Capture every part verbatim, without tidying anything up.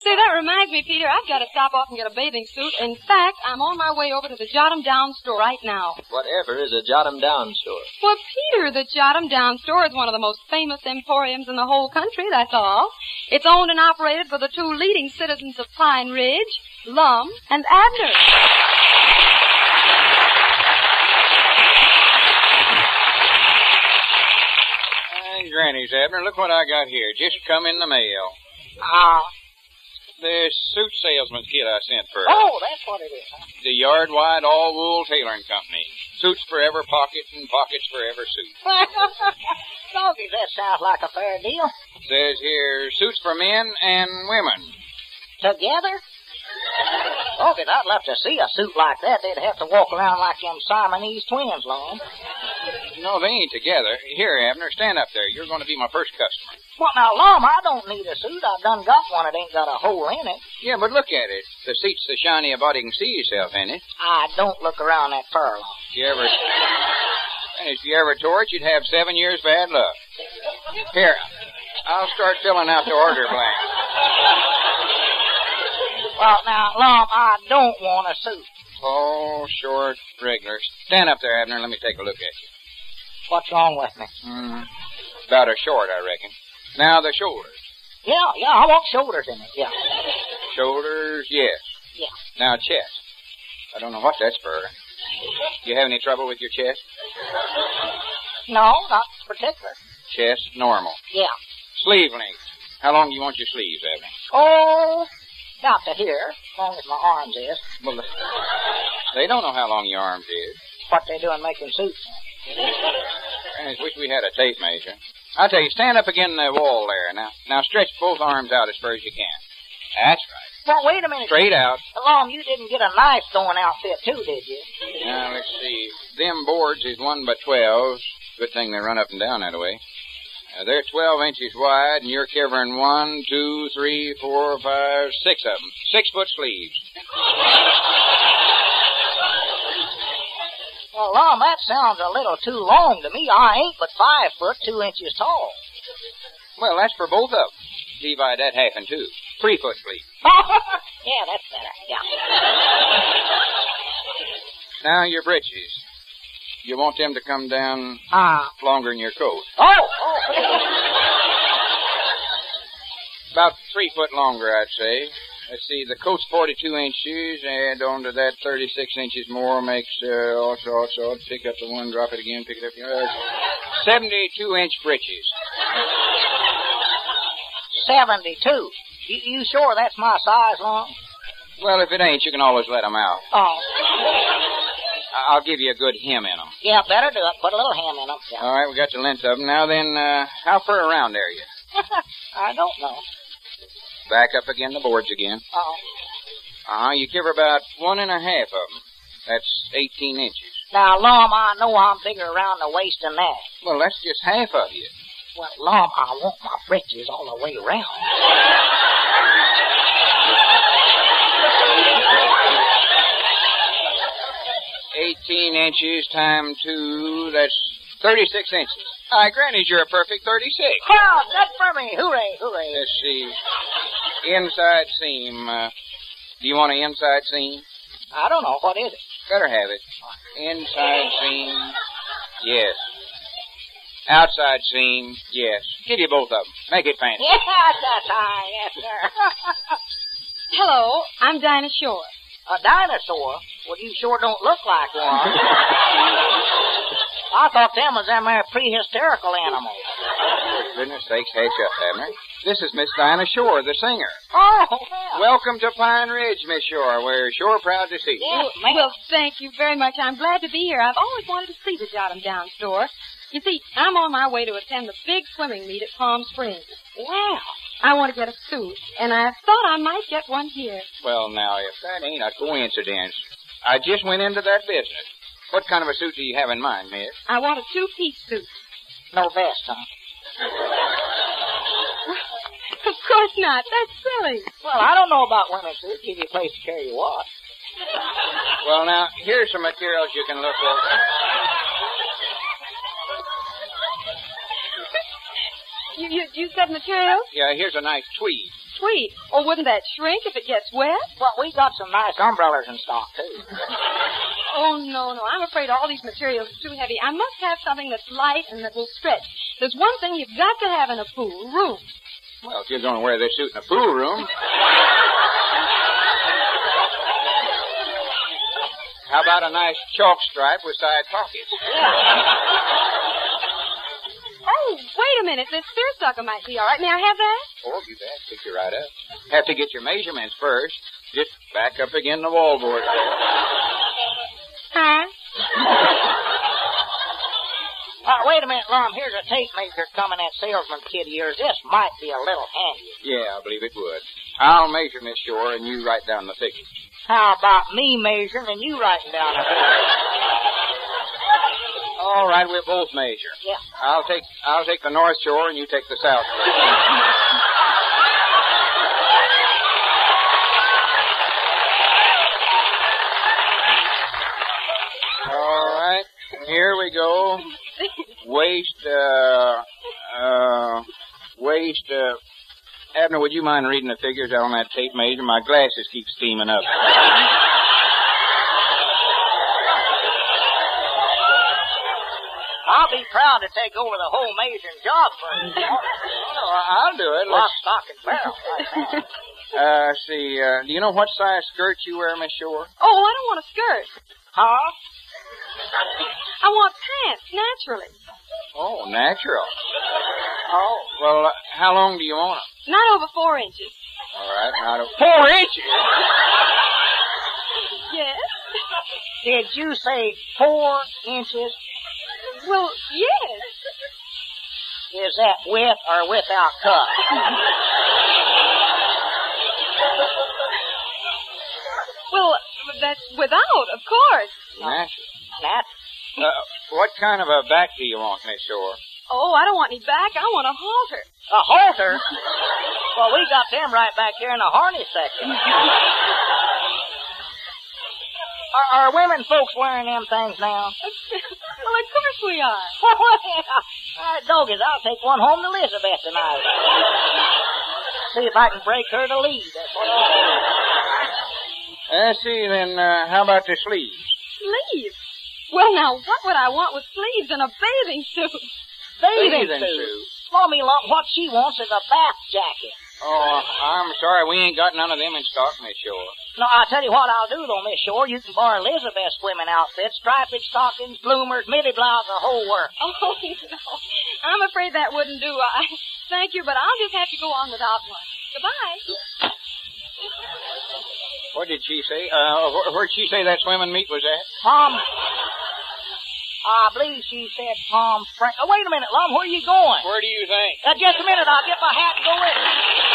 Say, that reminds me, Peter, I've got to stop off and get a bathing suit. In fact, I'm on my way over to the Jot 'em Down store right now. Whatever is a Jot 'em Down store? Well, Peter, the Jot 'em Down store is one of the most famous emporiums in the whole country, that's all. It's owned and operated by the two leading citizens of Pine Ridge, Lum and Abner. Hey, Granny's, Abner, look what I got here. Just come in the mail. Ah. Uh, the suit salesman's kit I sent for her. Oh, that's what it is, huh? The yard-wide all-wool tailoring company. Suits forever pockets and pockets forever suits. Doggies, that sounds like a fair deal. Says here, suits for men and women. Together? Doggies, I'd love to see a suit like that. They'd have to walk around like them Siamese twins, Lum. No, they ain't together. Here, Abner, stand up there. You're going to be my first customer. Well, now, Lum, I don't need a suit. I've done got one that ain't got a hole in it. Yeah, but look at it. The seat's so shiny a body can see yourself in it. I don't look around that fur, Lum. If you ever... And if you ever tore it, you'd have seven years bad luck. Here, I'll start filling out the order blank. Well, now, Lum, I don't want a suit. Oh, short, regular. Stand up there, Abner, and let me take a look at you. What's wrong with me? Mm, about a short, I reckon. Now, the shoulders. Yeah, yeah, I want shoulders in it, yeah. Shoulders, yes. Yeah. Now, chest. I don't know what that's for. Do you have any trouble with your chest? No, not particular. Chest, normal. Yeah. Sleeve length. How long do you want your sleeves, Abner? Oh, got to here, as long as my arms is. Well, they don't know how long your arms is. What they doing making suits? I just wish we had a tape measure. I'll tell you, stand up against the wall there. Now, now stretch both arms out as far as you can. That's right. Well, wait a minute. Straight out. Lum, you didn't get a knife throwing outfit, too, did you? Now, let's see. Them boards is one by twelves. Good thing they run up and down that way. Uh, they're twelve inches wide, and you're covering one, two, three, four, five, six of them. Six-foot sleeves. Well, Lum, that sounds a little too long to me. I ain't but five foot, two inches tall. Well, that's for both of them. Divide that half in two. Three-foot sleeve. Yeah, that's better, yeah. Now, your breeches. You want them to come down uh, longer than your coat. Oh! oh. About three foot longer, I'd say. Let's see, the coat's forty-two inches, add on to that thirty-six inches more makes, uh, also, also, pick up the one, drop it again, pick it up again. Uh, seventy-two inch breeches. seventy-two? You, you sure that's my size, Lum? Well, if it ain't, you can always let them out. Oh. I'll give you a good hem in them. Yeah, better do it. Put a little hem in them. Yeah. All right, we got the length of them. Now then, uh, how far around are you? I don't know. Back up again the boards again. Oh. Uh-huh, you give her about one and a half of them. That's eighteen inches. Now, Lum, I know I'm bigger around the waist than that. Well, that's just half of you. Well, Lum, I want my breeches all the way around. Eighteen inches times two, that's thirty-six inches. Hi, Granny, you're a perfect thirty-six. Well, good for me. Hooray, hooray. Let's see. Inside seam. Uh, do you want an inside seam? I don't know. What is it? Better have it. Inside seam. Yes. Outside seam. Yes. Give you both of them. Make it fancy. Yes, that's right. Yes, sir. Hello, I'm Dinah Shore. A dinosaur? Well, you sure don't look like one. I thought them was them there prehistorical animals. For goodness sakes, hatch up, Abner. This is Miss Dinah Shore, the singer. Oh, yeah. Welcome to Pine Ridge, Miss Shore. We're sure proud to see you. Yes, Well, ma'am. thank you very much. I'm glad to be here. I've always wanted to see the Jot 'em Down store. You see, I'm on my way to attend the big swimming meet at Palm Springs. Wow. I want to get a suit, and I thought I might get one here. Well, now, if that ain't a coincidence, I just went into that business. What kind of a suit do you have in mind, miss? I want a two-piece suit. No vest, huh? Of course not. That's silly. Well, I don't know about women's suits. Give you a place to carry your what. Well, now, here's some materials you can look over. You, you, you said material? Yeah, here's a nice tweed. sweet. Or wouldn't that shrink if it gets wet? Well, we got some nice umbrellas in stock, too. Oh, no, no. I'm afraid all these materials are too heavy. I must have something that's light and that will stretch. There's one thing you've got to have in a pool, room. Well, if you're going to wear this suit in a pool room... How about a nice chalk stripe with side pockets? Oh, wait a minute. This seersucker might be all right. May I have that? Oh, you bet. Pick you right up. Have to get your measurements first. Just back up again the wallboard there. Huh? Uh, wait a minute, Lum. Here's a tape measure coming, that salesman kid of yours. This might be a little handy. Yeah, I believe it would. I'll measure, Miss Shore, and you write down the figures. How about me measuring and you writing down a figure? All right, we'll both measure. Yeah. I'll take I'll take the North Shore and you take the South Shore. All right, here we go. Waist, uh, uh, waist, uh, Abner, would you mind reading the figures out on that tape measure? My glasses keep steaming up. I'll be proud to take over the whole measuring job for you. Oh, I'll do it. Lock, Let's, stock, and barrel. uh, see, uh, do you know what size skirt you wear, Miss Shore? Oh, I don't want a skirt. Huh? I want pants, naturally. Oh, natural. Oh, well, uh, how long do you want them? Not over four inches. All right, out of four inches. Yes? Did you say four inches? Well, yes. Is that with or without cut? Well, that's without, of course. Natural. That? Uh, what kind of a back do you want, Miss Shore? Oh, I don't want any back. I want a halter. A halter? Well, we got them right back here in the harness section. Are, are women folks wearing them things now? Well, of course we are. All right, doggies, I'll take one home to Elizabeth tonight. See if I can break her to lead. That's what I'll do. Uh, see, then, uh, how about the sleeves? Sleeves? Well, now, what would I want with sleeves and a bathing suit? Bathing, Bathing suit. suit. Slummy lump, what she wants is a bath jacket. Oh, I'm sorry, we ain't got none of them in stock, Miss Shore. No, I'll tell you what I'll do, though, Miss Shore. You can borrow Elizabeth's swimming outfit, striped stockings, bloomers, midi blouse, the whole work. Oh, no. I'm afraid that wouldn't do. I thank you, but I'll just have to go on without one. Goodbye. What did she say? Uh, wh- where'd she say that swimming meet was at? Palm... I believe she said Palm Springs. Oh, wait a minute, Lum. Where are you going? Where do you think? Uh, just a minute. I'll get my hat and go with you.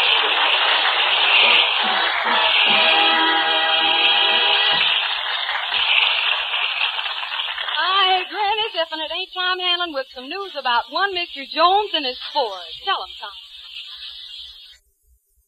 Hi, Granny, if it ain't Tom Hanlon with some news about one Mister Jones and his spores. Tell him, Tom.